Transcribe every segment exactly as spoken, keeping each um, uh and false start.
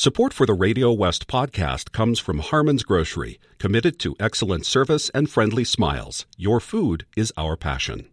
Support for the Radio West podcast comes from Harmon's Grocery, committed to excellent service and friendly smiles. Your food is our passion.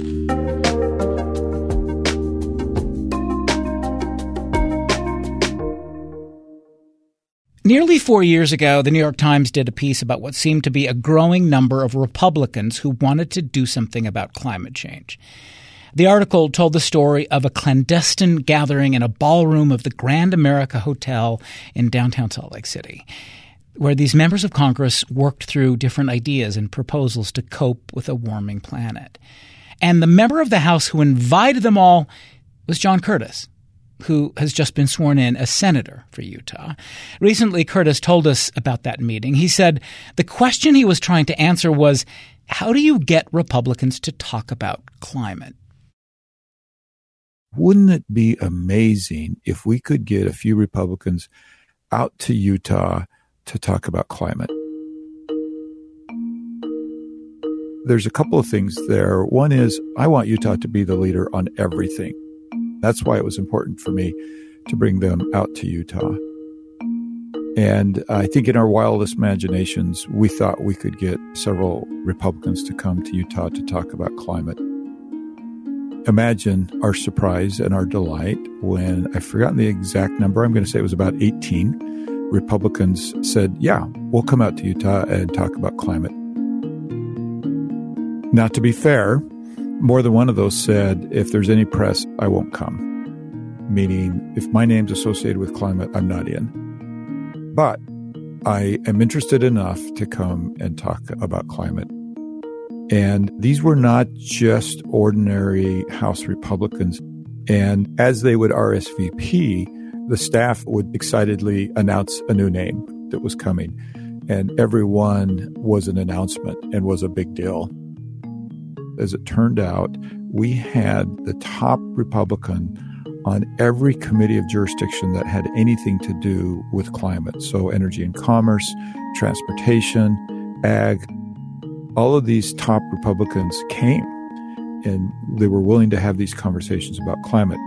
Nearly four years ago, the New York Times did a piece about what seemed to be a growing number of Republicans who wanted to do something about climate change. The article told the story of a clandestine gathering in a ballroom of the Grand America Hotel in downtown Salt Lake City, where these members of Congress worked through different ideas and proposals to cope with a warming planet. And the member of the House who invited them all was John Curtis, who has just been sworn in as senator for Utah. Recently, Curtis told us about that meeting. He said the question he was trying to answer was, how do you get Republicans to talk about climate? Wouldn't it be amazing if we could get a few Republicans out to Utah to talk about climate? There's a couple of things there. One is I want Utah to be the leader on everything. That's why it was important for me to bring them out to Utah. And I think in our wildest imaginations, we thought we could get several Republicans to come to Utah to talk about climate. Imagine our surprise and our delight when, I've forgotten the exact number, I'm going to say it was about eighteen, Republicans said, yeah, we'll come out to Utah and talk about climate. Now, to be fair, more than one of those said, if there's any press, I won't come. Meaning, if my name's associated with climate, I'm not in. But I am interested enough to come and talk about climate. And these were not just ordinary House Republicans. And as they would R S V P, the staff would excitedly announce a new name that was coming. And everyone was an announcement and was a big deal. As it turned out, we had the top Republican on every committee of jurisdiction that had anything to do with climate. So energy and commerce, transportation, ag. All of these top Republicans came, and they were willing to have these conversations about climate.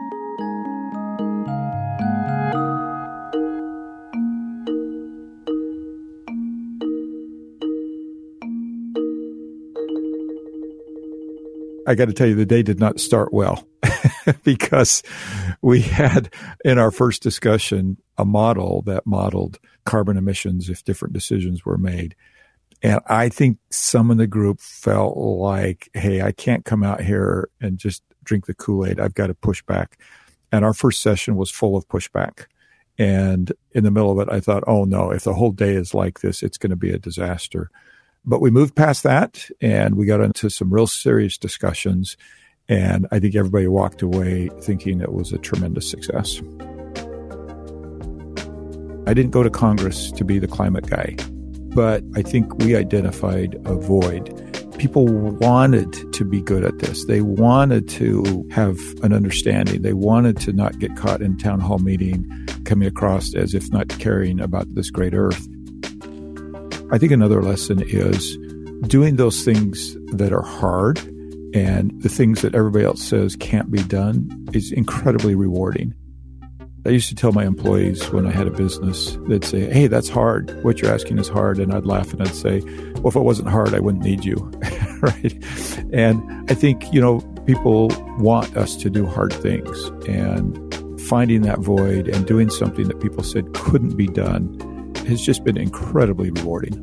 I got to tell you, the day did not start well because we had in our first discussion a model that modeled carbon emissions if different decisions were made. And I think some in the group felt like, hey, I can't come out here and just drink the Kool-Aid. I've got to push back. And our first session was full of pushback. And in the middle of it, I thought, oh, no, if the whole day is like this, it's going to be a disaster. But we moved past that, and we got into some real serious discussions. And I think everybody walked away thinking it was a tremendous success. I didn't go to Congress to be the climate guy. But I think we identified a void. People wanted to be good at this. They wanted to have an understanding. They wanted to not get caught in town hall meeting, coming across as if not caring about this great earth. I think another lesson is doing those things that are hard and the things that everybody else says can't be done is incredibly rewarding. I used to tell my employees when I had a business, they'd say, hey, that's hard. What you're asking is hard. And I'd laugh and I'd say, well, if it wasn't hard, I wouldn't need you. Right? And I think, you know, people want us to do hard things, and finding that void and doing something that people said couldn't be done has just been incredibly rewarding.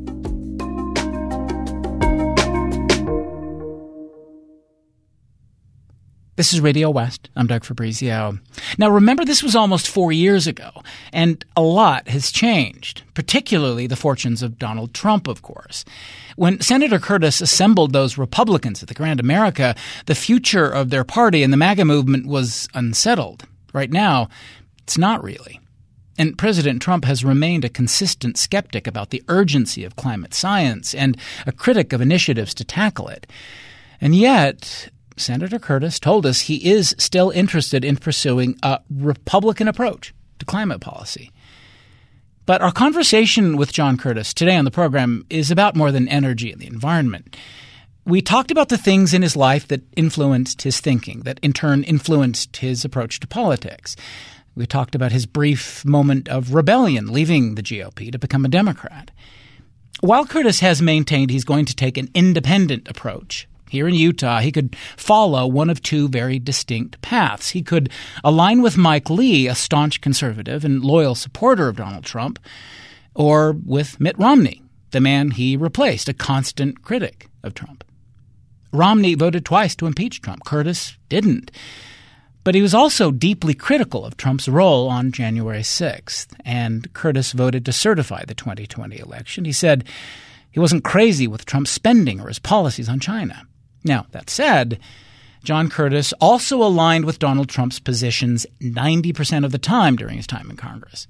This is Radio West. I'm Doug Fabrizio. Now, remember, this was almost four years ago, and a lot has changed, particularly the fortunes of Donald Trump, of course. When Senator Curtis assembled those Republicans at the Grand America, the future of their party and the MAGA movement was unsettled. Right now, it's not really. And President Trump has remained a consistent skeptic about the urgency of climate science and a critic of initiatives to tackle it. And yet, Senator Curtis told us he is still interested in pursuing a Republican approach to climate policy. But our conversation with John Curtis today on the program is about more than energy and the environment. We talked about the things in his life that influenced his thinking, that in turn influenced his approach to politics. We talked about his brief moment of rebellion, leaving the G O P to become a Democrat. While Curtis has maintained he's going to take an independent approach, here in Utah, he could follow one of two very distinct paths. He could align with Mike Lee, a staunch conservative and loyal supporter of Donald Trump, or with Mitt Romney, the man he replaced, a constant critic of Trump. Romney voted twice to impeach Trump. Curtis didn't. But he was also deeply critical of Trump's role on January sixth, and Curtis voted to certify the twenty twenty election. He said he wasn't crazy with Trump's spending or his policies on China. Now, that said, John Curtis also aligned with Donald Trump's positions ninety percent of the time during his time in Congress.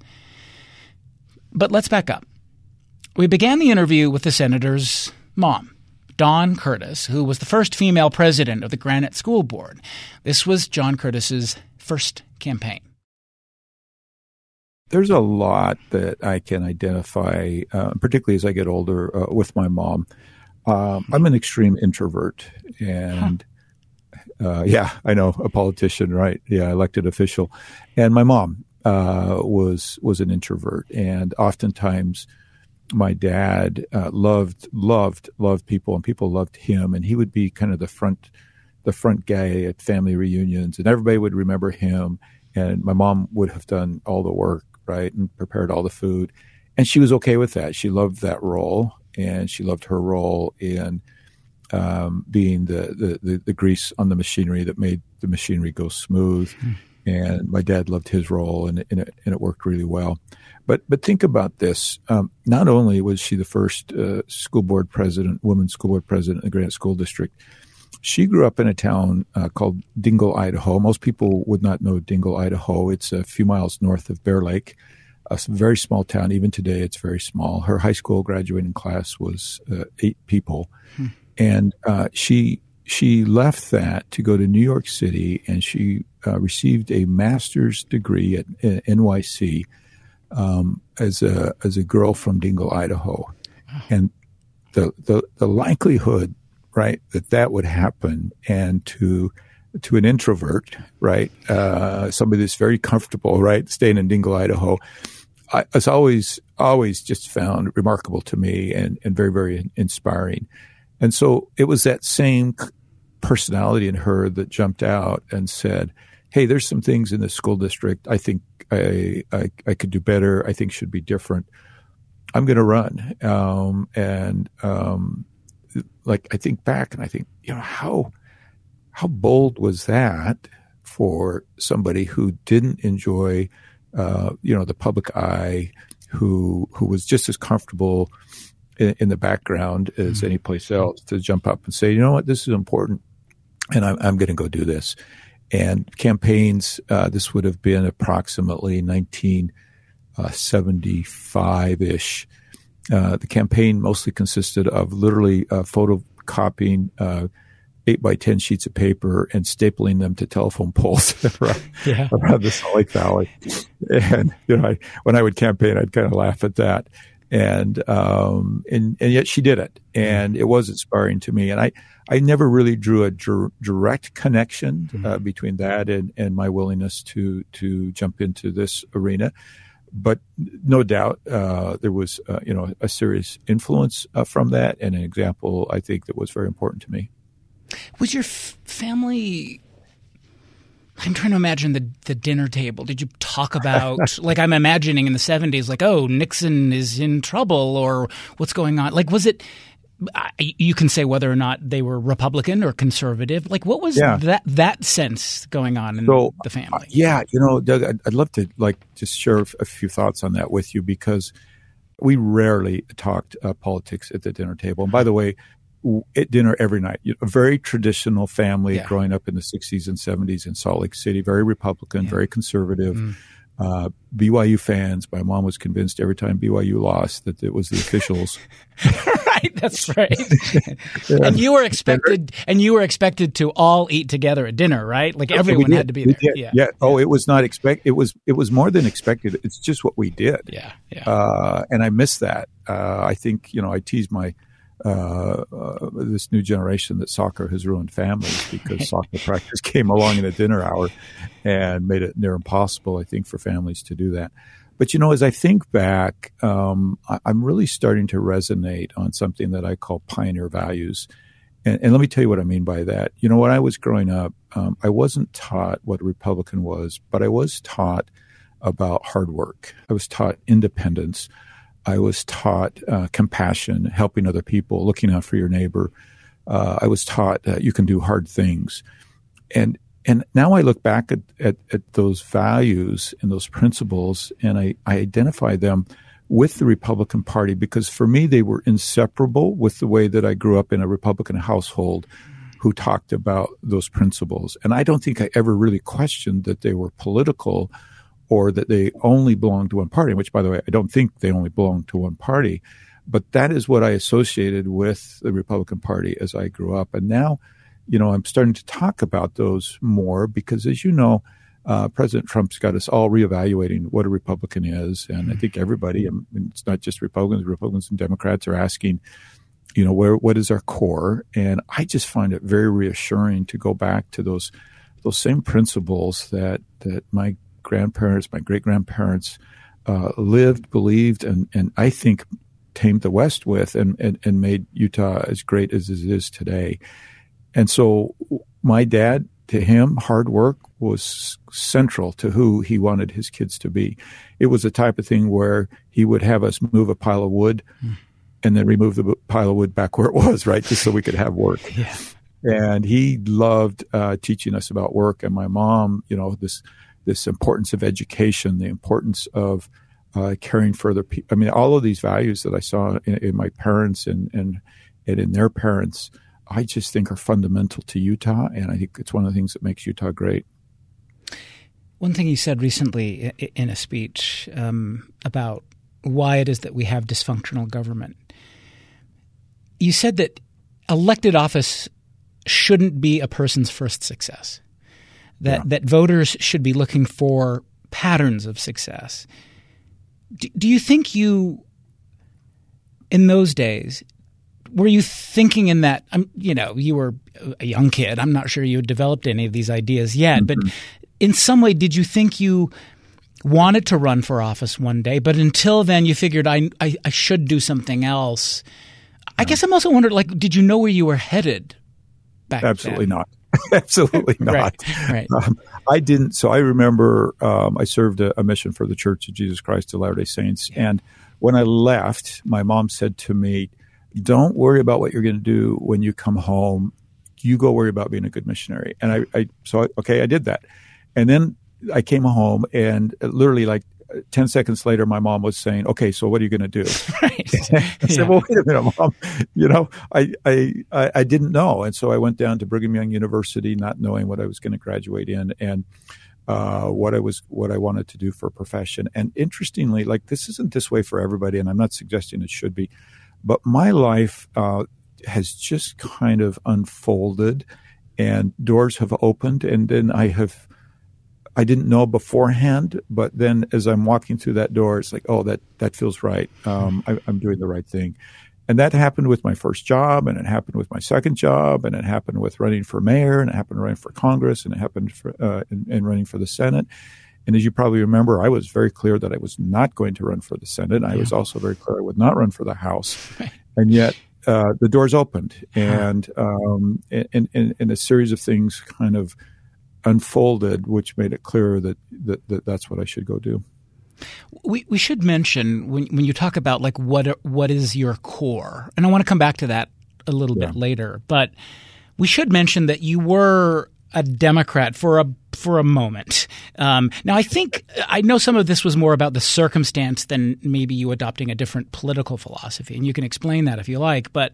But let's back up. We began the interview with the senator's mom, Dawn Curtis, who was the first female president of the Granite School Board. This was John Curtis's first campaign. There's a lot that I can identify, uh, particularly as I get older, uh, with my mom. Um, I'm an extreme introvert, and uh, yeah, I know, a politician, right? Yeah, elected official. And my mom uh, was was an introvert, and oftentimes my dad uh, loved, loved, loved people, and people loved him. And he would be kind of the front, the front guy at family reunions, and everybody would remember him. And my mom would have done all the work, right, and prepared all the food. And she was okay with that. She loved that role, and she loved her role in um, being the, the, the, the grease on the machinery that made the machinery go smooth. Mm. And my dad loved his role, and, and, it, and it worked really well. But but think about this. Um, not only was she the first uh, school board president, woman school board president in the Granite School District, she grew up in a town uh, called Dingle, Idaho. Most people would not know Dingle, Idaho. It's a few miles north of Bear Lake, a very small town. Even today, it's very small. Her high school graduating class was uh, eight people. Hmm. And uh, she she left that to go to New York City, and she uh, received a master's degree at, at N Y C um, as a as a girl from Dingle, Idaho. And the the, the likelihood, right, that that would happen, and to to an introvert, right, uh, somebody that's very comfortable, right, staying in Dingle, Idaho, I, it's always always just found remarkable to me, and, and very, very inspiring. And so it was that same personality in her that jumped out and said, hey, there's some things in the school district I think I, I, I could do better, I think should be different. I'm going to run. Um, and um, like I think back and I think, you know, how how bold was that for somebody who didn't enjoy, uh, you know, the public eye, who who was just as comfortable in, in the background as any place else, to jump up and say, you know what, this is important, and I'm, I'm going to go do this. And campaigns, uh, this would have been approximately nineteen seventy-five-ish. Uh, the campaign mostly consisted of literally uh, photocopying uh, eight by ten sheets of paper and stapling them to telephone poles around, yeah. around the Salt Lake Valley. And you know, I, when I would campaign, I'd kind of laugh at that. And um, and and yet she did it, and it was inspiring to me. And I, I never really drew a dir- direct connection uh, mm-hmm. between that and, and my willingness to to jump into this arena. But no doubt uh, there was, uh, you know, a serious influence uh, from that, and an example I think that was very important to me. Was your f- family? I'm trying to imagine the the dinner table. Did you talk about, like I'm imagining in the seventies, like, oh, Nixon is in trouble, or what's going on? Like, was it? You can say whether or not they were Republican or conservative. Like, what was yeah. that that sense going on in so, the family? Uh, yeah, you know, Doug, I'd, I'd love to like just share a few thoughts on that with you, because we rarely talked uh, politics at the dinner table. And by the way, at dinner every night, a very traditional family yeah. growing up in the sixties and seventies in Salt Lake City, very Republican, yeah. very conservative. Mm. Uh, B Y U fans. My mom was convinced every time B Y U lost that it was the officials. Right, that's right. yeah. And you were expected, and you were expected to all eat together at dinner, right? Like everyone had to be there. Yeah. yeah. Oh, it was not expect. It was. It was more than expected. It's just what we did. Yeah. Yeah. Uh, and I miss that. Uh, I think you know. I tease my uh, uh, this new generation that soccer has ruined families because soccer practice came along in a dinner hour and made it near impossible, I think, for families to do that. But, you know, as I think back, um, I, I'm really starting to resonate on something that I call pioneer values. And, and let me tell you what I mean by that. You know, when I was growing up, um, I wasn't taught what a Republican was, but I was taught about hard work. I was taught independence. I was taught uh, compassion, helping other people, looking out for your neighbor. Uh, I was taught that you can do hard things. And and now I look back at, at, at those values and those principles, and I, I identify them with the Republican Party because for me they were inseparable with the way that I grew up in a Republican household who talked about those principles. And I don't think I ever really questioned that they were political or that they only belonged to one party, which, by the way, I don't think they only belong to one party. But that is what I associated with the Republican Party as I grew up. And now, you know, I'm starting to talk about those more because, as you know, uh, President Trump's got us all reevaluating what a Republican is. And I think everybody, and it's not just Republicans, Republicans and Democrats are asking, you know, where what is our core? And I just find it very reassuring to go back to those those same principles that that my grandparents, my great-grandparents uh, lived, believed, and, and I think tamed the West with and, and, and made Utah as great as it is today. And so my dad, to him, hard work was central to who he wanted his kids to be. It was the type of thing where he would have us move a pile of wood mm. and then remove the pile of wood back where it was, right, just so we could have work. Yeah. And he loved uh, teaching us about work. And my mom, you know, this this importance of education, the importance of uh, caring for other people. I mean, all of these values that I saw in, in my parents and, and and in their parents, I just think are fundamental to Utah. And I think it's one of the things that makes Utah great. One thing you said recently in a speech um, about why it is that we have dysfunctional government, you said that elected office shouldn't be a person's first success. That, yeah. that voters should be looking for patterns of success. Do, do you think you, in those days, were you thinking in that, um, you know, you were a young kid. I'm not sure you had developed any of these ideas yet. Mm-hmm. But in some way, did you think you wanted to run for office one day? But until then, you figured, I, I, I should do something else. Yeah. I guess I'm also wondering, like, did you know where you were headed back Absolutely then? not. Absolutely not. Right, right. Um, I didn't. So I remember um, I served a, a mission for the Church of Jesus Christ of Latter-day Saints. Yeah. And when I left, my mom said to me, don't worry about what you're going to do when you come home. You go worry about being a good missionary. And I, I so, I, okay, I did that. And then I came home and literally like ten seconds later, my mom was saying, okay, so what are you going to do? Right. I said, yeah. well, wait a minute, Mom. You know, I, I, I didn't know. And so I went down to Brigham Young University, not knowing what I was going to graduate in and uh, what I was, what I wanted to do for a profession. And interestingly, like this isn't this way for everybody, and I'm not suggesting it should be, but my life uh, has just kind of unfolded and doors have opened. And then I have, I didn't know beforehand, but then as I'm walking through that door, it's like, oh, that, that feels right. Um, I, I'm doing the right thing. And that happened with my first job, and it happened with my second job, and it happened with running for mayor, and it happened running for Congress, and it happened for, uh, in, in running for the Senate. And as you probably remember, I was very clear that I was not going to run for the Senate. I yeah. was also very clear I would not run for the House. Right. And yet uh, the doors opened, and, um, and, and, and a series of things kind of unfolded, which made it clear that, that, that that's what I should go do. We we should mention when when you talk about like what what is your core, and I want to come back to that a little yeah. bit later, but we should mention that you were a Democrat for a for a moment. Um, now, I think I know some of this was more about the circumstance than maybe you adopting a different political philosophy, and you can explain that if you like. But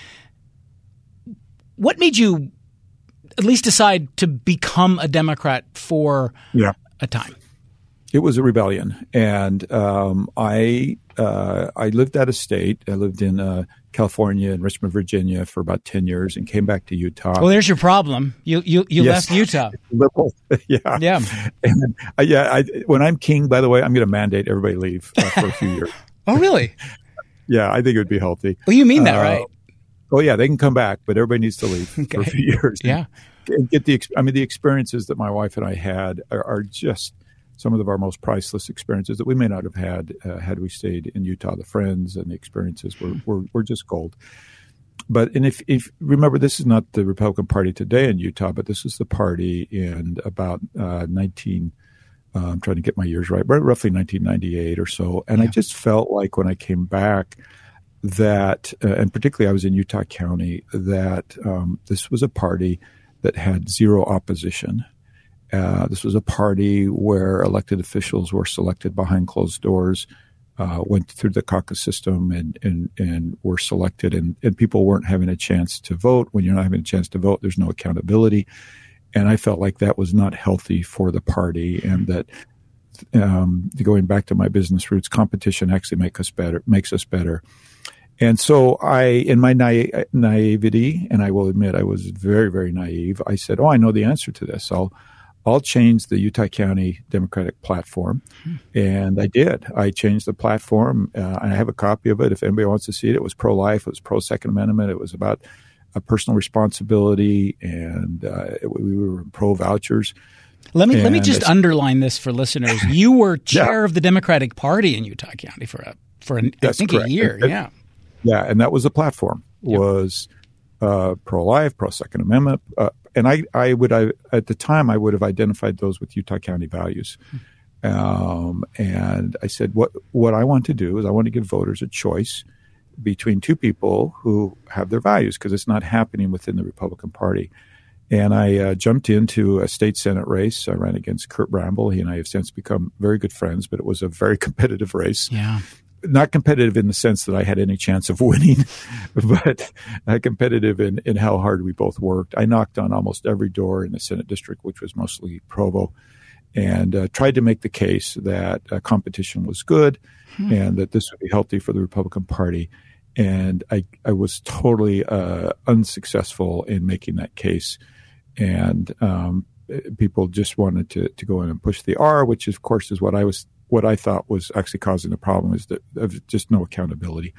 what made you at least decide to become a Democrat for yeah. a time? It was a rebellion, and um, I uh, I lived out of state. I lived in uh, California and Richmond, Virginia, for about ten years, and came back to Utah. Well, there's your problem. You you you yes. left Utah. Liberal, yeah, yeah, and, uh, yeah. I, when I'm king, by the way, I'm going to mandate everybody leave uh, for a few years. Oh, really? Yeah, I think it would be healthy. Well, you mean that, uh, right? Oh yeah, they can come back, but everybody needs to leave okay. for a few years. Yeah, and get the. I mean, the experiences that my wife and I had are, are just some of our most priceless experiences that we may not have had uh, had we stayed in Utah. The friends and the experiences were were, were just gold. But and if if remember, this is not the Republican Party today in Utah, but this is the party in about uh, nineteen. Uh, I'm trying to get my years right, but roughly nineteen ninety-eight or so. And yeah. I just felt like when I came back. That, uh, and particularly I was in Utah County, that um, this was a party that had zero opposition. Uh, this was a party where elected officials were selected behind closed doors, uh, went through the caucus system and and, and were selected, and, and people weren't having a chance to vote. When you're not having a chance to vote, there's no accountability. And I felt like that was not healthy for the party, and that um, going back to my business roots, competition actually make us better, makes us better. And so I, in my na- naivety, and I will admit I was very, very naive, I said, oh, I know the answer to this. I'll, I'll change the Utah County Democratic platform. Hmm. And I did. I changed the platform. Uh, I have a copy of it. If anybody wants to see it, it was pro-life. It was pro-Second Amendment. It was about a personal responsibility, and uh, it, we were pro-vouchers. Let me and let me just underline this for listeners. You were chair yeah. of the Democratic Party in Utah County for a, for an, I think correct. a year. And, yeah. Yeah, and that was the platform, yep. was uh, pro-life, pro-Second Amendment. Uh, and I, I would, I, at the time, I would have identified those with Utah County values. Um, and I said, what what I want to do is I want to give voters a choice between two people who have their values, because it's not happening within the Republican Party. And I uh, jumped into a state Senate race. I ran against Kurt Bramble. He and I have since become very good friends, but it was a very competitive race. Yeah. Not competitive in the sense that I had any chance of winning, but uh, competitive in, in how hard we both worked. I knocked on almost every door in the Senate district, which was mostly Provo, and uh, tried to make the case that uh, competition was good hmm. and that this would be healthy for the Republican Party. And I, I was totally uh, unsuccessful in making that case. And um, people just wanted to, to go in and push the R, which, of course, is what I was what I thought was actually causing the problem, is that of just no accountability.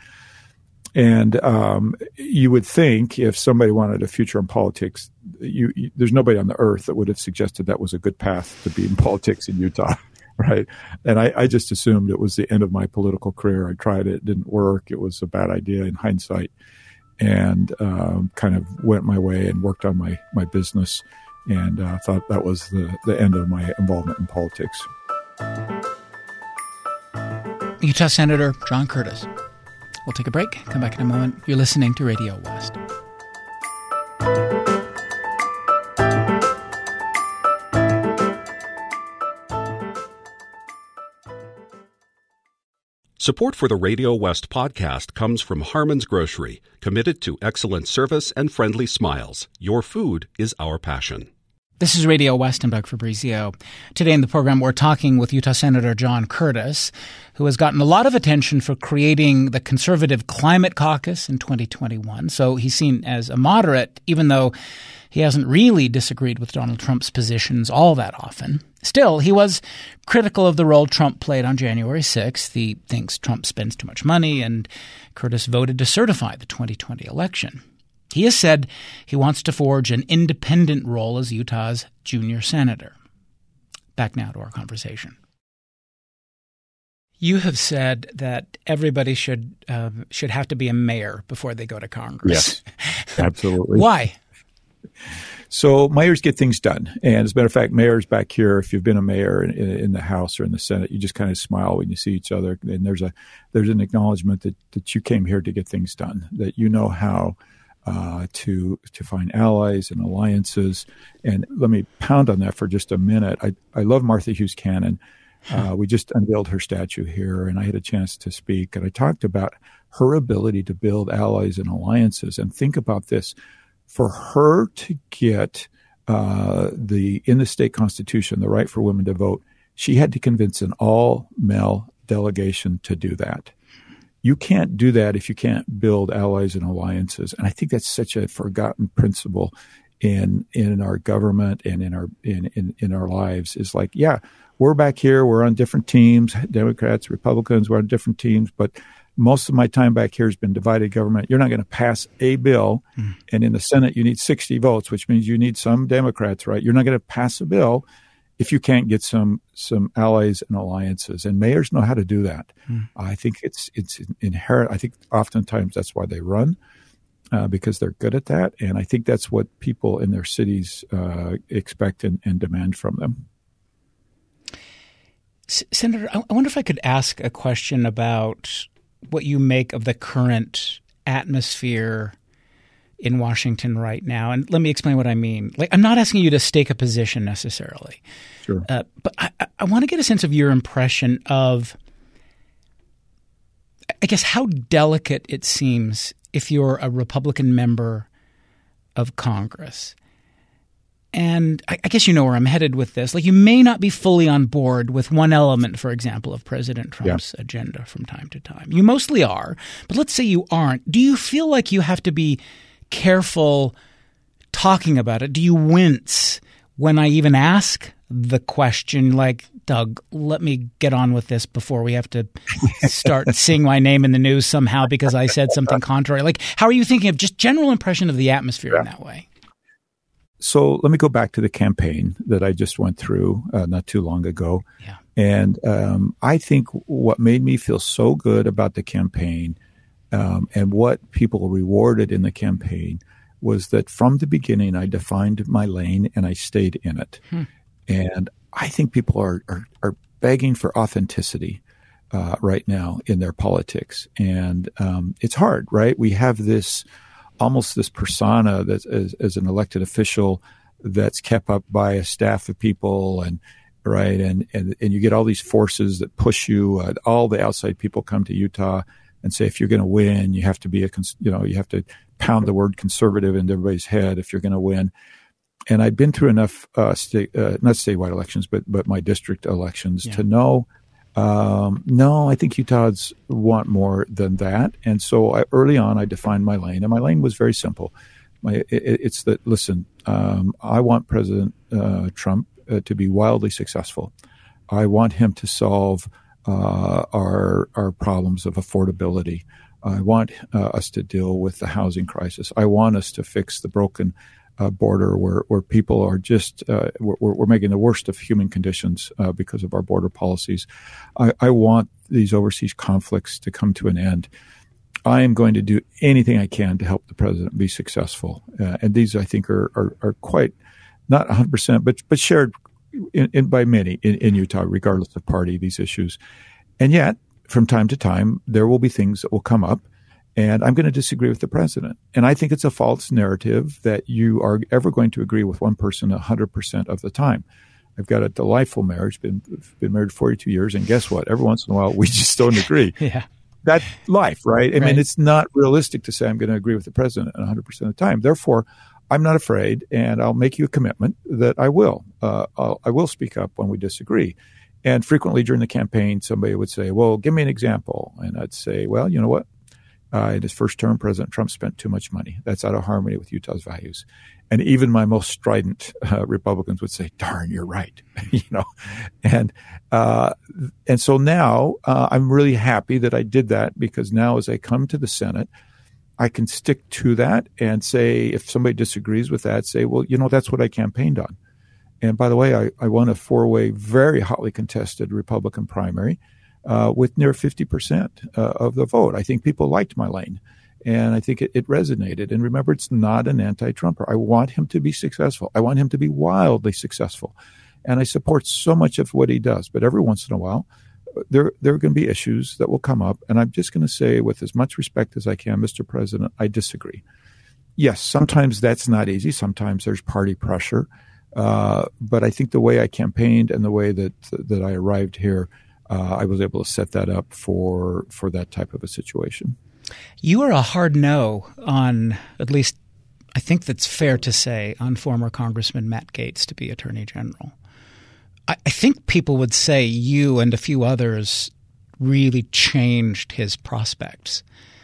And um, you would think if somebody wanted a future in politics, you, you, there's nobody on the earth that would have suggested that was a good path to be in politics in Utah, right? And I, I just assumed it was the end of my political career. I tried it, it didn't work. It was a bad idea in hindsight, and um, kind of went my way and worked on my, my business, and uh, thought that was the, the end of my involvement in politics. Utah Senator John Curtis. We'll take a break, come back in a moment. You're listening to Radio West. Support for the Radio West podcast comes from Harmon's Grocery, committed to excellent service and friendly smiles. Your food is our passion. This is Radio West. I'm Doug Fabrizio. Today in the program, we're talking with Utah Senator John Curtis, who has gotten a lot of attention for creating the Conservative Climate Caucus in twenty twenty-one. So he's seen as a moderate, even though he hasn't really disagreed with Donald Trump's positions all that often. Still, he was critical of the role Trump played on January sixth. He thinks Trump spends too much money, and Curtis voted to certify the twenty twenty election. He has said he wants to forge an independent role as Utah's junior senator. Back now to our conversation. You have said that everybody should uh, should have to be a mayor before they go to Congress. Yes, absolutely. Why? So mayors get things done. And as a matter of fact, mayors back here, if you've been a mayor in, in the House or in the Senate, you just kind of smile when you see each other. And there's a there's an acknowledgement that, that you came here to get things done, that you know how Uh, to to find allies and alliances. And let me pound on that for just a minute. I, I love Martha Hughes Cannon. Uh, we just unveiled her statue here, and I had a chance to speak. And I talked about her ability to build allies and alliances. And think about this. For her to get uh, the in the state constitution, the right for women to vote, she had to convince an all-male delegation to do that. You can't do that if you can't build allies and alliances. And I think that's such a forgotten principle in in our government and in our in, in, in our lives. Is like, yeah, we're back here, we're on different teams, Democrats, Republicans, we're on different teams, but Most of my time back here has been divided government. You're not going to pass a bill, mm. and in the Senate you need sixty votes, which means you need some Democrats, right? You're not going to pass a bill if you can't get some some allies and alliances. And mayors know how to do that. Mm. I think it's it's inherent. I think oftentimes that's why they run, uh, because they're good at that. And I think that's what people in their cities uh, expect and, and demand from them. S- Senator, I-, I wonder if I could ask a question about what you make of the current atmosphere in Washington right now. And let me explain what I mean. Like, I'm not asking you to stake a position necessarily. Sure. Uh, but I, I want to get a sense of your impression of, I guess, how delicate it seems if you're a Republican member of Congress. And I, I guess you know where I'm headed with this. Like, you may not be fully on board with one element, for example, of President Trump's yeah. agenda from time to time. You mostly are, but let's say you aren't. Do you feel like you have to be careful talking about it? Do you wince when I even ask the question, like, Doug, let me get on with this before we have to start seeing my name in the news somehow because I said something contrary? Like, how are you thinking of just general impression of the atmosphere yeah. in that way? So let me go back to the campaign that I just went through uh, not too long ago. Yeah. And um, I think what made me feel so good about the campaign um, and what people rewarded in the campaign was that from the beginning, I defined my lane and I stayed in it. Hmm. And I think people are, are, are begging for authenticity uh, right now in their politics. And um, it's hard, right? We have this almost this persona that as, as an elected official that's kept up by a staff of people and right. And, and, and you get all these forces that push you. Uh, all the outside people come to Utah and say, if you're going to win, you have to be a, you know, you have to pound the word conservative into everybody's head if you're going to win. And I'd been through enough, uh, state, uh, not statewide elections, but, but my district elections yeah. to know, Um, no, I think Utahns want more than that. And so I, early on, I defined my lane, and my lane was very simple. My, it, it's that, listen, um, I want President uh, Trump uh, to be wildly successful. I want him to solve uh, our our problems of affordability. I want uh, us to deal with the housing crisis. I want us to fix the broken Uh, border where, where people are just, uh, we're, we're making the worst of human conditions uh, because of our border policies. I, I want these overseas conflicts to come to an end. I am going to do anything I can to help the president be successful. Uh, and these, I think, are, are, are quite, not one hundred percent, but, but shared in, in by many in, in Utah, regardless of party, these issues. And yet, from time to time, there will be things that will come up. And I'm going to disagree with the president. And I think it's a false narrative that you are ever going to agree with one person one hundred percent of the time. I've got a delightful marriage, been been married forty-two years, and guess what? Every once in a while, we just don't agree. yeah. That's life, right? I right. mean, it's not realistic to say I'm going to agree with the president one hundred percent of the time. Therefore, I'm not afraid, and I'll make you a commitment that I will. Uh, I'll, I will speak up when we disagree. And frequently during the campaign, somebody would say, well, give me an example. And I'd say, well, you know what? Uh, in his first term, President Trump spent too much money. That's out of harmony with Utah's values. And even my most strident uh, Republicans would say, darn, you're right. you know, and, uh, and so now, uh, I'm really happy that I did that because now as I come to the Senate, I can stick to that and say, if somebody disagrees with that, say, well, you know, that's what I campaigned on. And by the way, I, I won a four-way, very hotly contested Republican primary. Uh, with near fifty percent uh, of the vote. I think people liked my lane, and I think it, it resonated. And remember, it's not an anti-Trumper. I want him to be successful. I want him to be wildly successful. And I support so much of what he does. But every once in a while, there, there are going to be issues that will come up. And I'm just going to say with as much respect as I can, Mister President, I disagree. Yes, sometimes that's not easy. Sometimes there's party pressure. Uh, but I think the way I campaigned and the way that that I arrived here, Uh, I was able to set that up for for that type of a situation. You are a hard no on, at least I think that's fair to say, on former Congressman Matt Gaetz to be Attorney General. I, I think people would say you and a few others really changed his prospects.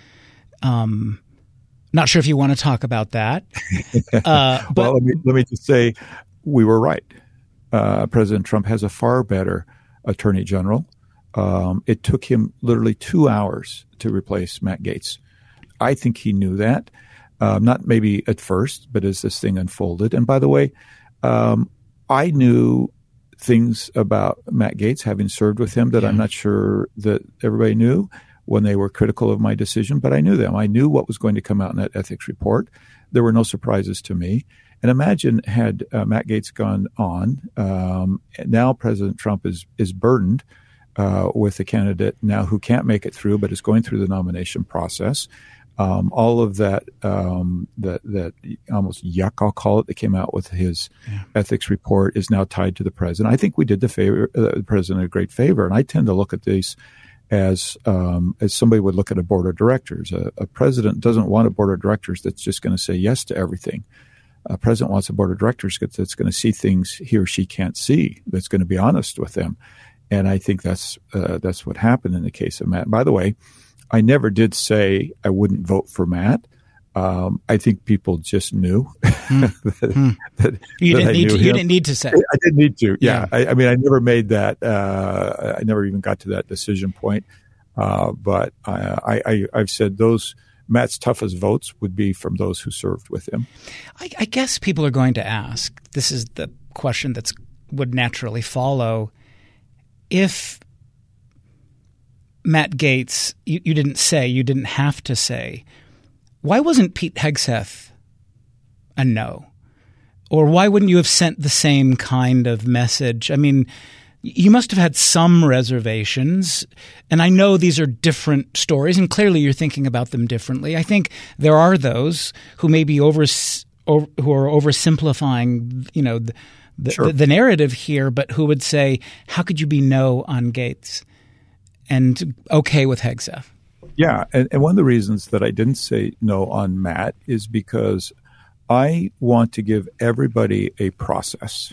Um, not sure if you want to talk about that. Uh, but, well, let me, let me just say we were right. Uh, President Trump has a far better Attorney General. um, it took him literally two hours to replace Matt Gaetz. I think he knew that, uh, not maybe at first, but as this thing unfolded. And by the way, um, I knew things about Matt Gaetz, having served with him, that yeah. I'm not sure that everybody knew when they were critical of my decision, but I knew them. I knew what was going to come out in that ethics report. There were no surprises to me. And imagine had uh, Matt Gaetz gone on, um, now President Trump is is burdened uh, with a candidate now who can't make it through, but is going through the nomination process. Um, all of that, um, that, that almost yuck, I'll call it, that came out with his yeah. ethics report is now tied to the president. I think we did the favor, uh, the president a great favor. And I tend to look at these as, um, as somebody would look at a board of directors. A, a president doesn't want a board of directors that's just going to say yes to everything. A president wants a board of directors that's going to see things he or she can't see, that's going to be honest with them. And I think that's, uh, that's what happened in the case of Matt. By the way, I never did say I wouldn't vote for Matt. Um, I think people just knew mm. that, mm. that, you that didn't I need knew to. him. You didn't need to say. I didn't need to. Yeah, yeah. I, I mean, I never made that. Uh, I never even got to that decision point. Uh, but I, I, I've said those Matt's toughest votes would be from those who served with him. I, I guess people are going to ask. This is the question that's would naturally follow. If Matt Gaetz, you, you didn't say, you didn't have to say, why wasn't Pete Hegseth a no? Or why wouldn't you have sent the same kind of message? I mean, you must have had some reservations, and I know these are different stories, and clearly you're thinking about them differently. I think there are those who may be over, over who are oversimplifying, you know, the, the, sure. the, the narrative here, but who would say, how could you be no on Gaetz and okay with Hegseth? Yeah, and, and one of the reasons that I didn't say no on Matt is because I want to give everybody a process.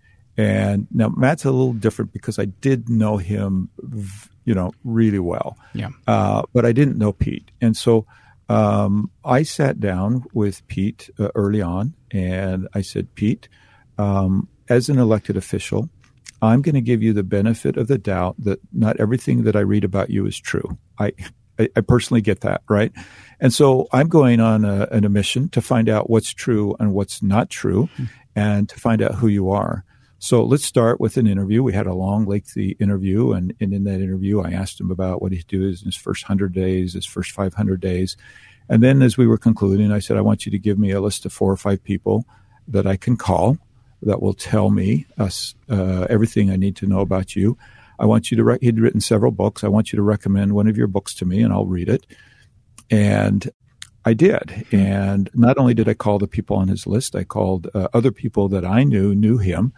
And now Matt's a little different because I did know him, you know, really well. Yeah. Uh, but I didn't know Pete. And so um, I sat down with Pete uh, early on and I said, Pete, um, as an elected official, I'm going to give you the benefit of the doubt that not everything that I read about you is true. I I, I personally get that, right? And so I'm going on a, an, a mission to find out what's true and what's not true mm-hmm. and to find out who you are. So let's start with an interview. We had a long, lengthy interview, and, and in that interview, I asked him about what he'd do in his first one hundred days, his first five hundred days. And then as we were concluding, I said, I want you to give me a list of four or five people that I can call that will tell me us, uh, everything I need to know about you. I want you to, re- he'd written several books. I want you to recommend one of your books to me, and I'll read it. And I did. And not only did I call the people on his list, I called uh, other people that I knew, knew him.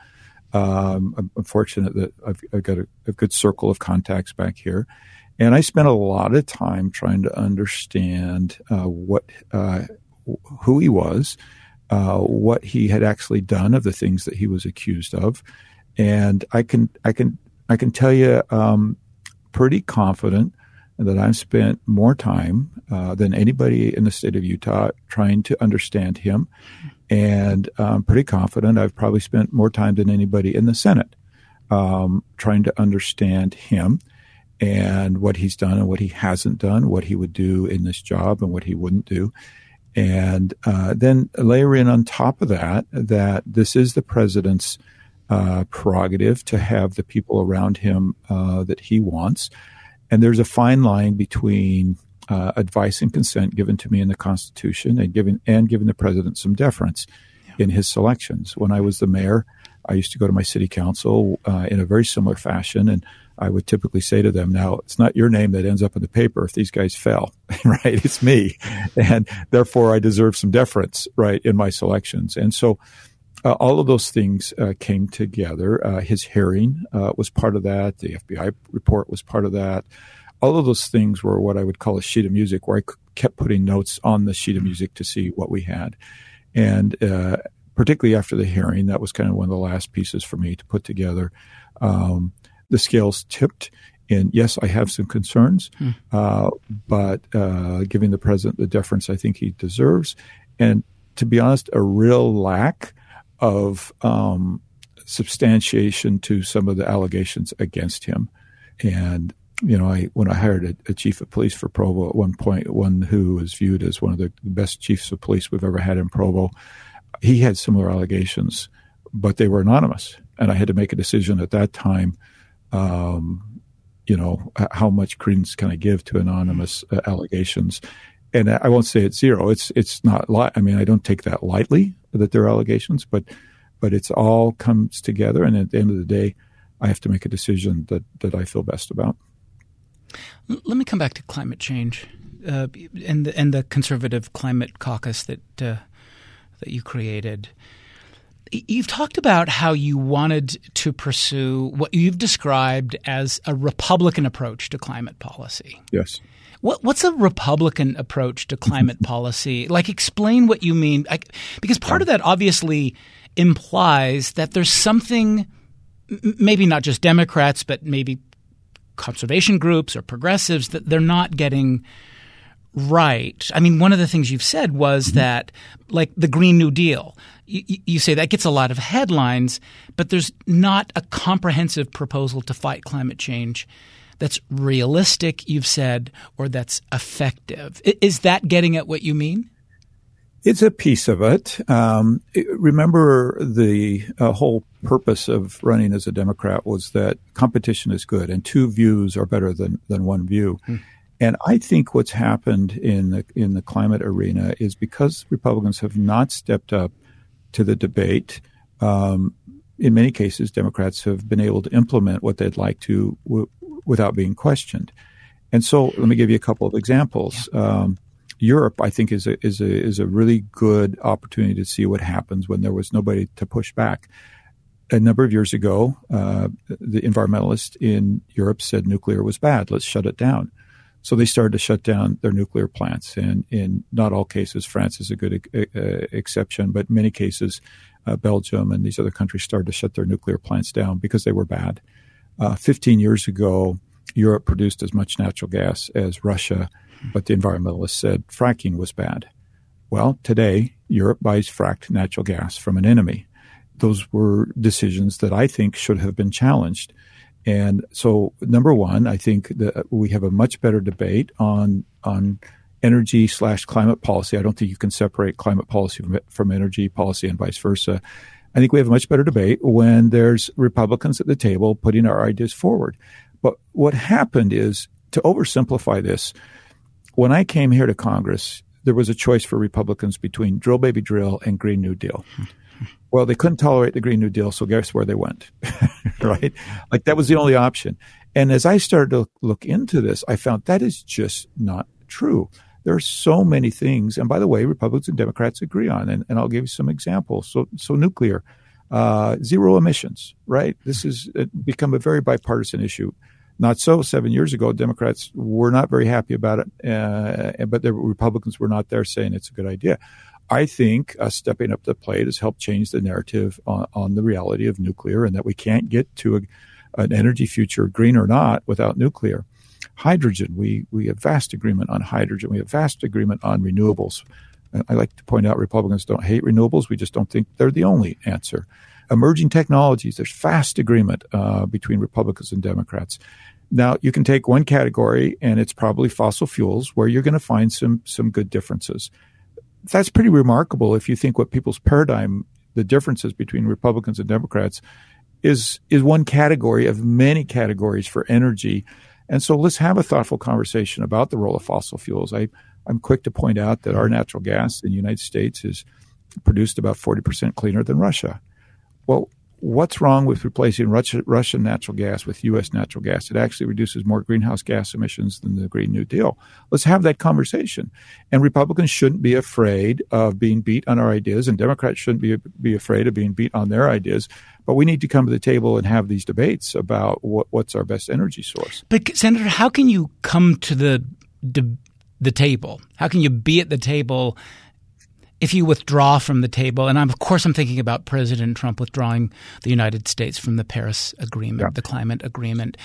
Um, I'm fortunate that I've, I've got a, a good circle of contacts back here. And I spent a lot of time trying to understand uh, what, uh, who he was, uh, what he had actually done of the things that he was accused of. And I can, I can, I can tell you, um, pretty confident that I've spent more time uh, than anybody in the state of Utah trying to understand him. And I'm pretty confident I've probably spent more time than anybody in the Senate um, trying to understand him and what he's done and what he hasn't done, what he would do in this job and what he wouldn't do. And uh, then layer in on top of that, that this is the president's uh, prerogative to have the people around him uh, that he wants. And there's a fine line between uh, advice and consent given to me in the Constitution and giving and giving the president some deference yeah. in his selections. When I was the mayor, I used to go to my city council uh, in a very similar fashion, and I would typically say to them, now, it's not your name that ends up in the paper if these guys fell, right? It's me. And therefore, I deserve some deference, right, in my selections. And so uh, all of those things uh, came together. Uh, his hearing uh, was part of that. The F B I report was part of that. All of those things were what I would call a sheet of music, where I kept putting notes on the sheet of music to see what we had. And uh, particularly after the hearing, that was kind of one of the last pieces for me to put together. Um, the scales tipped. And yes, I have some concerns, hmm. uh, but uh, giving the president the deference I think he deserves. And to be honest, a real lack of um, substantiation to some of the allegations against him. And, you know, I when I hired a, a chief of police for Provo at one point, one who was viewed as one of the best chiefs of police we've ever had in Provo, he had similar allegations, but they were anonymous. And I had to make a decision at that time, um, you know, how much credence can I give to anonymous uh, allegations? And I won't say it's zero. It's it's not. Li- I mean, I don't take that lightly that they're allegations, but but it's all comes together. And at the end of the day, I have to make a decision that, that I feel best about. Let me come back to climate change uh, and the, and the Conservative Climate Caucus that uh, that you created. You've talked about how you wanted to pursue what you've described as a Republican approach to climate policy. Yes. What, what's a Republican approach to climate policy? Like, explain what you mean. I, because part of that obviously implies that there's something, maybe not just Democrats, but maybe conservation groups or progressives, that they're not getting right. I mean, one of the things you've said was that, like the Green New Deal, you, you say that gets a lot of headlines, but there's not a comprehensive proposal to fight climate change that's realistic, you've said, or that's effective. Is that getting at what you mean? It's a piece of it. Um, remember, the uh, whole purpose of running as a Democrat was that competition is good and two views are better than, than one view. Hmm. And I think what's happened in the, in the climate arena is because Republicans have not stepped up to the debate. Um, in many cases, Democrats have been able to implement what they'd like to w- without being questioned. And so let me give you a couple of examples. Yeah. Um, Europe, I think, is a, is a, is a really good opportunity to see what happens when there was nobody to push back. A number of years ago, uh, the environmentalists in Europe said nuclear was bad. Let's shut it down. So they started to shut down their nuclear plants. And in not all cases, France is a good uh, exception, but in many cases, uh, Belgium and these other countries started to shut their nuclear plants down because they were bad. Uh, fifteen years ago, Europe produced as much natural gas as Russia, but the environmentalists said fracking was bad. Well, today, Europe buys fracked natural gas from an enemy. Those were decisions that I think should have been challenged. And so, number one, I think that we have a much better debate on on energy slash climate policy. I don't think you can separate climate policy from, from energy policy and vice versa. I think we have a much better debate when there's Republicans at the table putting our ideas forward. But what happened is, to oversimplify this, when I came here to Congress, there was a choice for Republicans between drill, baby, drill and Green New Deal. Well, they couldn't tolerate the Green New Deal, so guess where they went, right? Like that was the only option. And as I started to look into this, I found that is just not true. There are so many things, and by the way, Republicans and Democrats agree on, and, and I'll give you some examples. So, so nuclear, uh, zero emissions, right? This has become a very bipartisan issue. Not so. Seven years ago, Democrats were not very happy about it, uh, but the Republicans were not there saying it's a good idea. I think us stepping up to the plate has helped change the narrative on, on the reality of nuclear and that we can't get to a, an energy future, green or not, without nuclear. Hydrogen, we, we have vast agreement on hydrogen. We have vast agreement on renewables. I like to point out Republicans don't hate renewables. We just don't think they're the only answer. Emerging technologies, there's vast agreement uh, between Republicans and Democrats. Now, you can take one category, and it's probably fossil fuels, where you're going to find some some good differences. That's pretty remarkable if you think what people's paradigm, the differences between Republicans and Democrats, is is one category of many categories for energy. And so let's have a thoughtful conversation about the role of fossil fuels. I, I'm quick to point out that our natural gas in the United States is produced about forty percent cleaner than Russia. Well, what's wrong with replacing Russia, Russian natural gas with U S natural gas? It actually reduces more greenhouse gas emissions than the Green New Deal. Let's have that conversation. And Republicans shouldn't be afraid of being beat on our ideas, and Democrats shouldn't be be afraid of being beat on their ideas. But we need to come to the table and have these debates about what, what's our best energy source. But, Senator, how can you come to the, the the table? How can you be at the table if you withdraw from the table? And I'm, of course, I'm thinking about President Trump withdrawing the United States from the Paris Agreement, yeah. the climate agreement.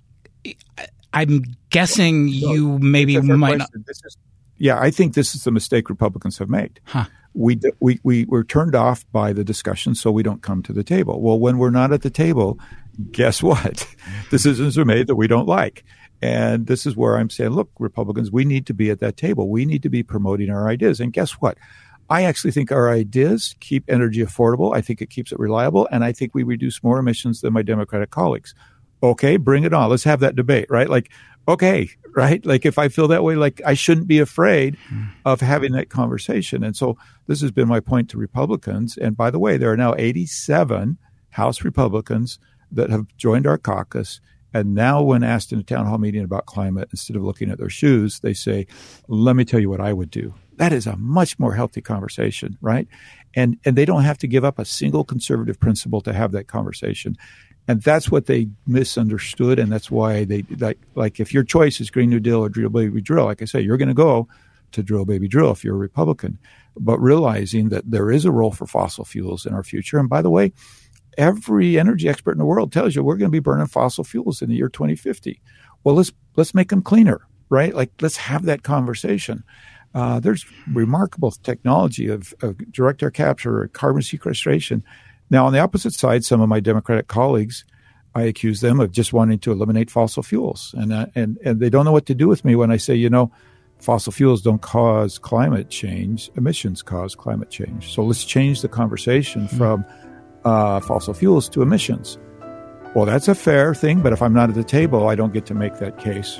I'm guessing you maybe might not. This is, yeah, I think this is the mistake Republicans have made. Huh. We, we we were turned off by the discussion, so we don't come to the table. Well, when we're not at the table, guess what? Decisions are made that we don't like. And this is where I'm saying, look, Republicans, we need to be at that table. We need to be promoting our ideas. And guess what? I actually think our ideas keep energy affordable. I think it keeps it reliable. And I think we reduce more emissions than my Democratic colleagues. Okay, bring it on. Let's have that debate, right? Like, okay, right? Like if I feel that way, like I shouldn't be afraid of having that conversation. And so this has been my point to Republicans. And by the way, there are now eighty-seven House Republicans that have joined our caucus. And now when asked in a town hall meeting about climate, instead of looking at their shoes, they say, let me tell you what I would do. That is a much more healthy conversation, right? And and they don't have to give up a single conservative principle to have that conversation. And that's what they misunderstood. And that's why they, like, like if your choice is Green New Deal or Drill Baby Drill, like I say, you're going to go to Drill Baby Drill if you're a Republican. But realizing that there is a role for fossil fuels in our future. And by the way, every energy expert in the world tells you we're going to be burning fossil fuels in the year twenty fifty. Well, let's let's make them cleaner, right? Like, let's have that conversation. Uh, there's remarkable technology of, of direct air capture, carbon sequestration. Now, on the opposite side, some of my Democratic colleagues, I accuse them of just wanting to eliminate fossil fuels. And, uh, and, and they don't know what to do with me when I say, you know, fossil fuels don't cause climate change. Emissions cause climate change. So let's change the conversation mm-hmm. from uh, fossil fuels to emissions. Well, that's a fair thing, but if I'm not at the table, I don't get to make that case.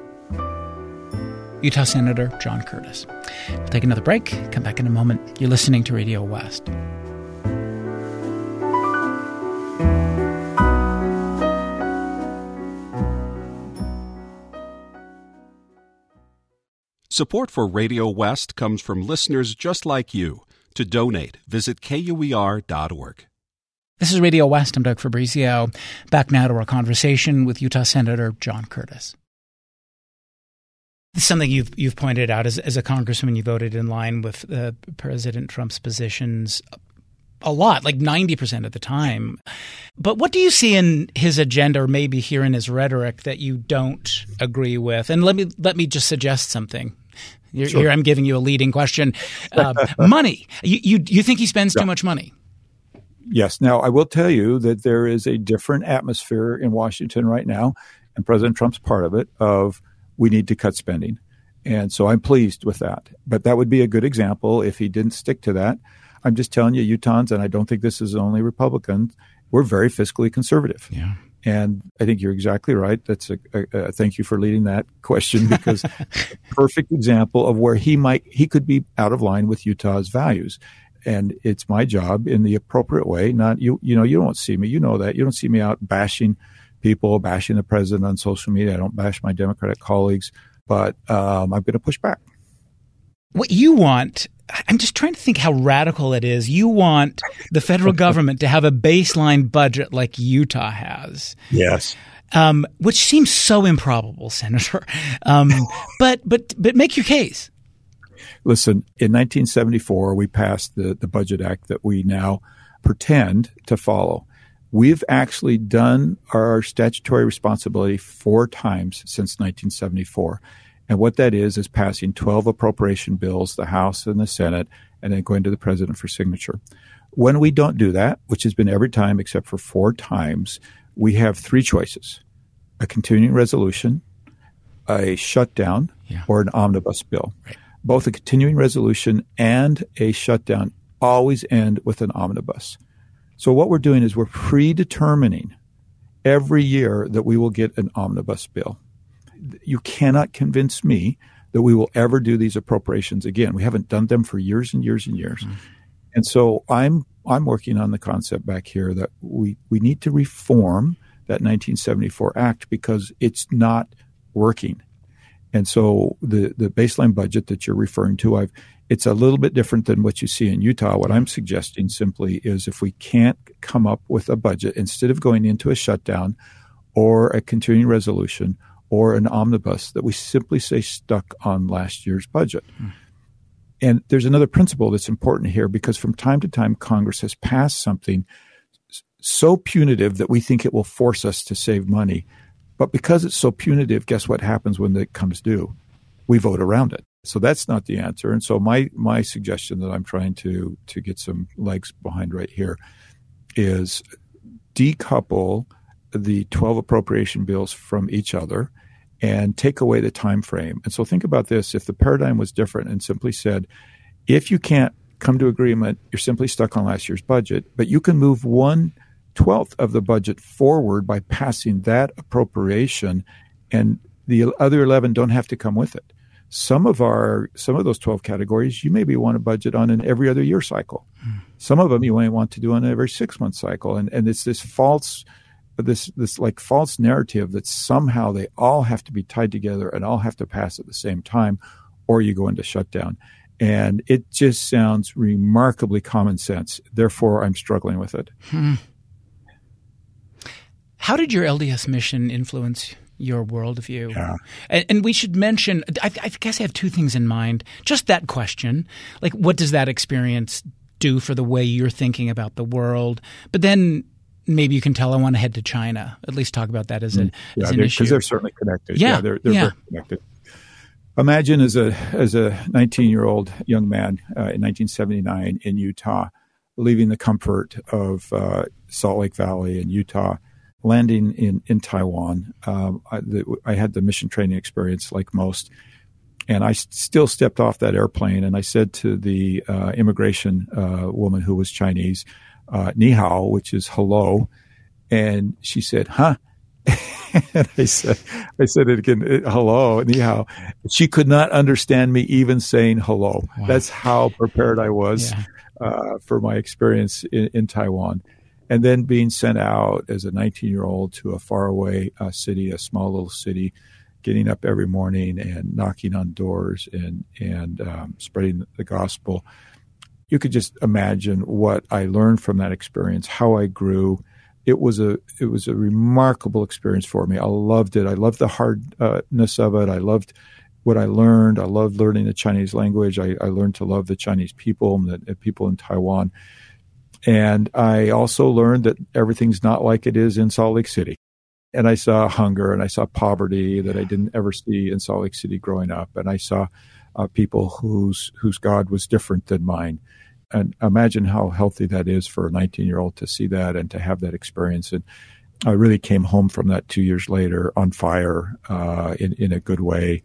Utah Senator John Curtis. We'll take another break. Come back in a moment. You're listening to Radio West. Support for Radio West comes from listeners just like you. To donate, visit K U E R dot org. This is Radio West. I'm Doug Fabrizio. Back now to our conversation with Utah Senator John Curtis. This is something you've you've pointed out as, as a congressman. You voted in line with uh, President Trump's positions a lot, like ninety percent of the time. But what do you see in his agenda, or maybe here in his rhetoric, that you don't agree with? And let me let me just suggest something. Here, sure. here I'm giving you a leading question. Uh, money. You, you you think he spends yeah. too much money? Yes. Now, I will tell you that there is a different atmosphere in Washington right now, and President Trump's part of it, of we need to cut spending. And so I'm pleased with that. But that would be a good example if he didn't stick to that. I'm just telling you, Utahns, and I don't think this is only Republicans, we're very fiscally conservative. Yeah. And I think you're exactly right. That's a, a, a thank you for leading that question, because a perfect example of where he might he could be out of line with Utah's values. And it's my job in the appropriate way. Not you. You know, you don't see me. You know that. You don't see me out bashing people, bashing the president on social media. I don't bash my Democratic colleagues, but um, I'm going to push back. What you want, I'm just trying to think how radical it is. You want the federal government to have a baseline budget like Utah has. Yes. Um, which seems so improbable, Senator. Um, but but but make your case. Listen, in nineteen seventy-four, we passed the, the Budget Act that we now pretend to follow. We've actually done our statutory responsibility four times since nineteen seventy-four. And what that is, is passing twelve appropriation bills, the House and the Senate, and then going to the president for signature. When we don't do that, which has been every time except for four times, we have three choices: a continuing resolution, a shutdown, yeah. or an omnibus bill. Right. Both a continuing resolution and a shutdown always end with an omnibus. So what we're doing is we're predetermining every year that we will get an omnibus bill. You cannot convince me that we will ever do these appropriations again. We haven't done them for years and years and years. Mm-hmm. And so I'm I'm working on the concept back here that we, we need to reform that nineteen seventy-four Act because it's not working. And so the, the baseline budget that you're referring to, I've it's a little bit different than what you see in Utah. What I'm suggesting simply is if we can't come up with a budget, instead of going into a shutdown or a continuing resolution or an omnibus, that we simply say stuck on last year's budget. Hmm. And there's another principle that's important here, because from time to time, Congress has passed something so punitive that we think it will force us to save money. But because it's so punitive, guess what happens when it comes due? We vote around it. So that's not the answer. And so my my suggestion that I'm trying to to get some legs behind right here is decouple the twelve appropriation bills from each other and take away the time frame. And so think about this. If the paradigm was different and simply said, if you can't come to agreement, you're simply stuck on last year's budget, but you can move one twelfth of the budget forward by passing that appropriation, and the other eleven don't have to come with it. Some of our, some of those twelve categories, you maybe want to budget on an every other year cycle. Hmm. Some of them you may want to do on an every six month cycle. And, and it's this false, this, this like false narrative that somehow they all have to be tied together and all have to pass at the same time, or you go into shutdown. And it just sounds remarkably common sense. Therefore, I'm struggling with it. Hmm. How did your L D S mission influence your worldview? Yeah. And, and we should mention, I, I guess I have two things in mind. Just that question, like what does that experience do for the way you're thinking about the world? But then maybe you can tell I want to head to China. At least talk about that as, a, yeah, as an issue. Because they're certainly connected. Yeah, yeah they're, they're yeah. very connected. Imagine as a as a nineteen-year-old young man uh, in nineteen seventy-nine in Utah, leaving the comfort of uh, Salt Lake Valley in Utah, landing in, in Taiwan. Um, I, the, I had the mission training experience like most, and I s- still stepped off that airplane and I said to the uh, immigration uh, woman who was Chinese, uh, ni hao, which is hello, and she said, huh? And I said, I said it again, hello, ni hao. She could not understand me even saying hello. Wow. That's how prepared I was yeah. uh, for my experience in, in Taiwan. And then being sent out as a nineteen-year-old to a faraway uh, city, a small little city, getting up every morning and knocking on doors and and um, spreading the gospel. You could just imagine what I learned from that experience, how I grew. It was a it was a remarkable experience for me. I loved it. I loved the hardness of it. I loved what I learned. I loved learning the Chinese language. I, I learned to love the Chinese people and the, the people in Taiwan. And I also learned that everything's not like it is in Salt Lake City. And I saw hunger and I saw poverty that I didn't ever see in Salt Lake City growing up. And I saw uh, people whose whose God was different than mine. And imagine how healthy that is for a nineteen-year-old to see that and to have that experience. And I really came home from that two years later on fire uh, in, in a good way.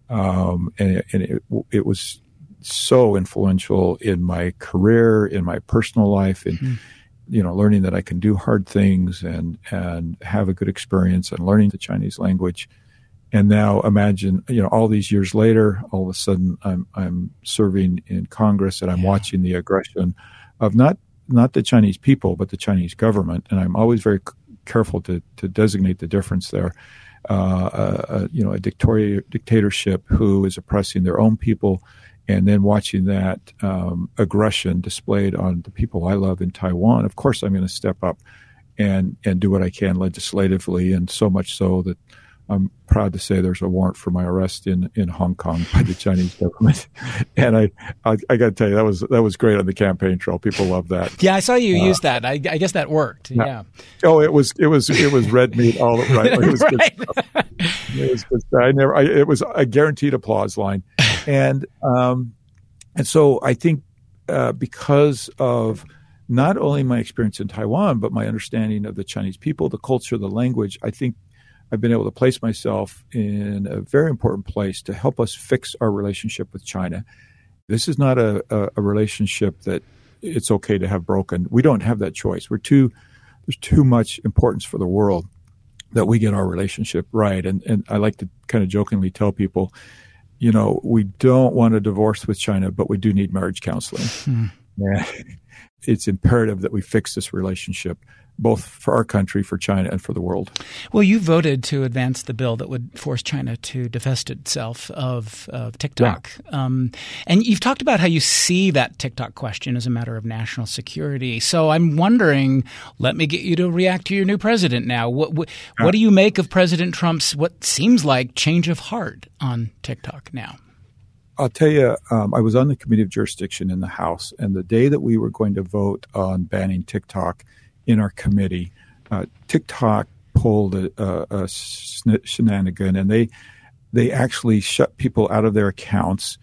Um, and it, and it, it was so influential in my career, in my personal life, in, mm-hmm. you know, learning that I can do hard things and, and have a good experience and learning the Chinese language. And now imagine, you know, all these years later, all of a sudden I'm I'm serving in Congress and I'm yeah. watching the aggression of not not the Chinese people, but the Chinese government. And I'm always very c- careful to to designate the difference there. Uh, a, a, you know, a dictator, dictatorship who is oppressing their own people, and then watching that um, aggression displayed on the people I love in Taiwan. Of course, I'm going to step up and and do what I can legislatively, and so much so that I'm proud to say there's a warrant for my arrest in, in Hong Kong by the Chinese government. And I, I, I got to tell you, that was, that was great on the campaign trail. People love that. Yeah. I saw you uh, use that. I, I guess that worked. Yeah. yeah. Oh, it was, it was, it was red meat all right. It was right. Good stuff. It was good stuff. I never, I, it was a guaranteed applause line. And, um, and so I think, uh, because of not only my experience in Taiwan, but my understanding of the Chinese people, the culture, the language, I think I've been able to place myself in a very important place to help us fix our relationship with China. This is not a, a, a relationship that it's okay to have broken. We don't have that choice. We're too, there's too much importance for the world that we get our relationship right. And, and I like to kind of jokingly tell people, you know, we don't want a divorce with China, but we do need marriage counseling. Hmm. Yeah. It's imperative that we fix this relationship, both for our country, for China, and for the world. Well, you voted to advance the bill that would force China to divest itself of, of TikTok. Yeah. Um, and you've talked about how you see that TikTok question as a matter of national security. So I'm wondering, let me get you to react to your new president now. What what, yeah. what do you make of President Trump's what seems like change of heart on TikTok now? I'll tell you, um, I was on the Committee of Jurisdiction in the House, and the day that we were going to vote on banning TikTok in our committee, uh, TikTok pulled a, a, a shenanigan, and they they actually shut people out of their accounts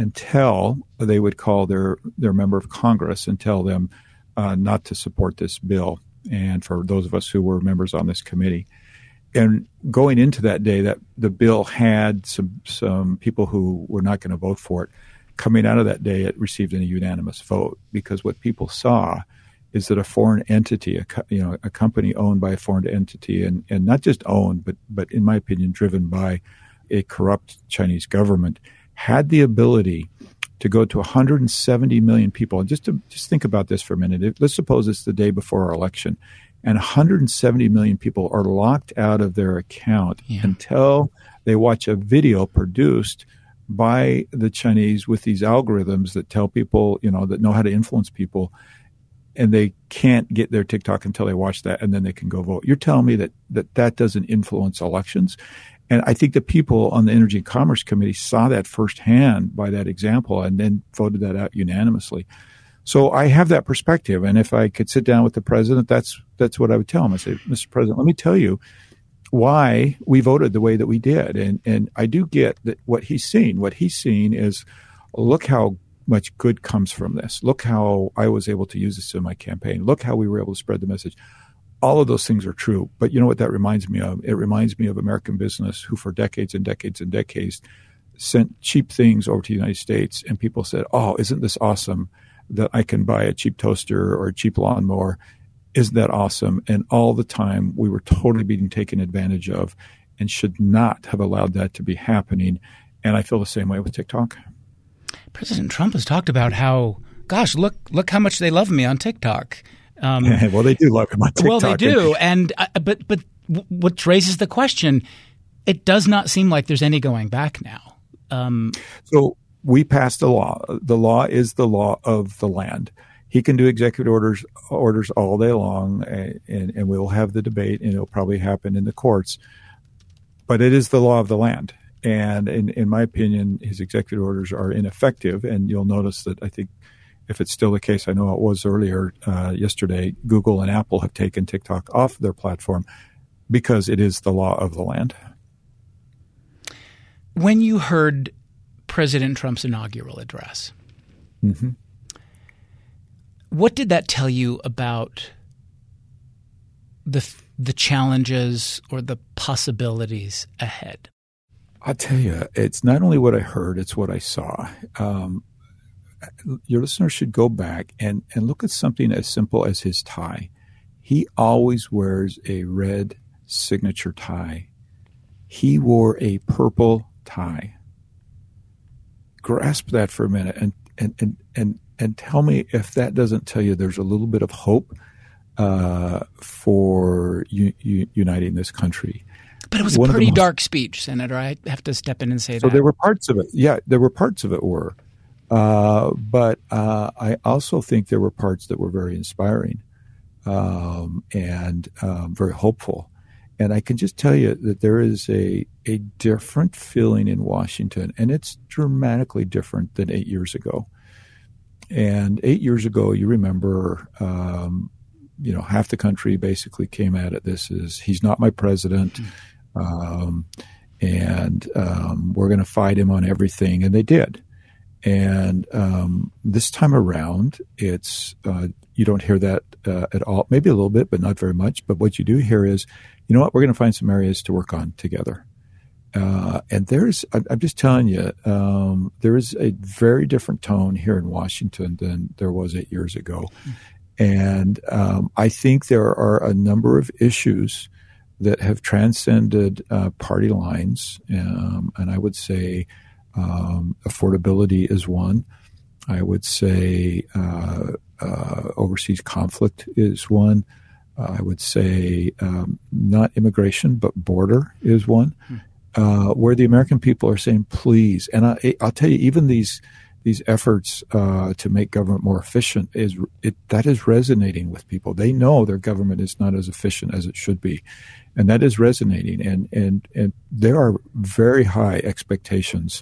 until they would call their, their member of Congress and tell them uh, not to support this bill. and for those of us who were members on this committee. And going into that day, that the bill had some some people who were not going to vote for it. Coming out of that day, it received a unanimous vote, because what people saw is that a foreign entity, a you know, a company owned by a foreign entity, and, and not just owned, but but in my opinion, driven by a corrupt Chinese government, had the ability to go to one hundred seventy million people. And just to just think about this for a minute. If, let's suppose it's the day before our election, and one hundred seventy million people are locked out of their account yeah. until they watch a video produced by the Chinese with these algorithms that tell people, you know, that know how to influence people, and they can't get their TikTok until they watch that, and then they can go vote. You're telling me that that, that doesn't influence elections? And I think the people on the Energy and Commerce Committee saw that firsthand by that example and then voted that out unanimously. So I have that perspective. And if I could sit down with the president, that's that's what I would tell him. I say, Mister President, let me tell you why we voted the way that we did. And and I do get that what he's seen. What he's seen is, look how much good comes from this. Look how I was able to use this in my campaign. Look how we were able to spread the message. All of those things are true. But you know what that reminds me of? It reminds me of American business who for decades and decades and decades sent cheap things over to the United States, and people said, oh, isn't this awesome that I can buy a cheap toaster or a cheap lawnmower? Isn't that awesome? And all the time we were totally being taken advantage of and should not have allowed that to be happening. And I feel the same way with TikTok. President Trump has talked about how, gosh, look look how much they love me on TikTok. Um, well, they do love him on TikTok. Well, they do. And uh, but but what raises the question, it does not seem like there's any going back now. Um, so we passed a law. The law is the law of the land. He can do executive orders orders all day long, and, and we'll have the debate, and it'll probably happen in the courts. But it is the law of the land. And in, in my opinion, his executive orders are ineffective. And you'll notice that I think if it's still the case, I know it was earlier uh, yesterday, Google and Apple have taken TikTok off their platform because it is the law of the land. When you heard President Trump's inaugural address, mm-hmm. what did that tell you about the the challenges or the possibilities ahead? I'll tell you, it's not only what I heard, it's what I saw. Um, your listeners should go back and, and look at something as simple as his tie. He always wears a red signature tie. He wore a purple tie. Grasp that for a minute and and and and, and tell me if that doesn't tell you there's a little bit of hope uh, for u- u- uniting this country. But it was One a pretty most, dark speech, Senator. I have to step in and say so that. So there were parts of it. Yeah, there were parts of it were. Uh, but uh, I also think there were parts that were very inspiring um, and um, very hopeful. And I can just tell you that there is a, a different feeling in Washington, and it's dramatically different than eight years ago. And eight years ago, you remember, um, you know, half the country basically came at it. This is, he's not my president. Mm-hmm. Um, and um, we're going to fight him on everything. And they did. And um, this time around, it's uh, you don't hear that uh, at all, maybe a little bit, but not very much. But what you do hear is, you know what, we're going to find some areas to work on together. Uh, and there's, I'm just telling you, um, there is a very different tone here in Washington than there was eight years ago. Mm-hmm. And um, I think there are a number of issues that have transcended uh, party lines. Um, and I would say um, affordability is one. I would say uh, uh, overseas conflict is one. Uh, I would say um, not immigration, but border is one, hmm. uh, where the American people are saying, please. And I, I'll tell you, even these these efforts uh, to make government more efficient, is it, that is resonating with people. They know their government is not as efficient as it should be. And that is resonating. And, and, and there are very high expectations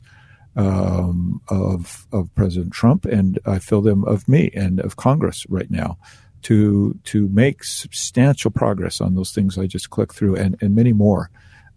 um, of, of President Trump, and I feel them of me and of Congress right now, to to make substantial progress on those things I just clicked through, and, and many more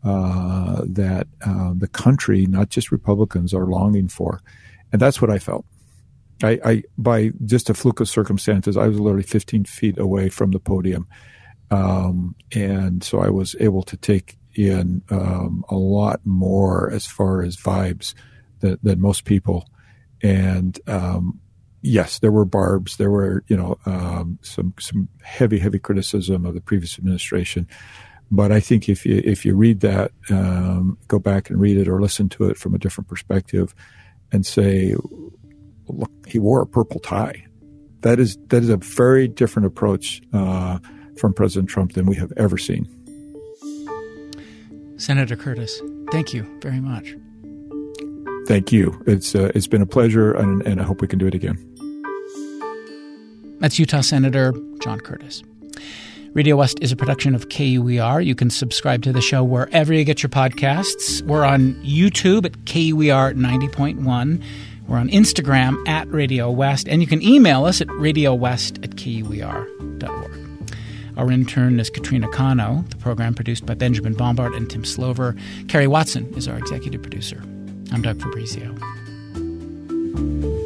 uh, that uh, the country, not just Republicans, are longing for. And that's what I felt. I, I by just a fluke of circumstances, I was literally fifteen feet away from the podium. Um, and so I was able to take in um, a lot more as far as vibes than, than most people. And um, yes, there were barbs. There were, you know, um, some some heavy, heavy criticism of the previous administration. But I think if you if you read that, um, go back and read it or listen to it from a different perspective, and say, look, he wore a purple tie. That is that is a very different approach uh, from President Trump than we have ever seen. Senator Curtis, thank you very much. Thank you. It's uh, it's been a pleasure, and, and I hope we can do it again. That's Utah Senator John Curtis. Radio West is a production of K U E R. You can subscribe to the show wherever you get your podcasts. We're on YouTube at K U E R ninety point one. We're on Instagram at Radio West. And you can email us at radiowest at K U E R dot org. Our intern is Katrina Cano. The program produced by Benjamin Bombard and Tim Slover. Carrie Watson is our executive producer. I'm Doug Fabrizio.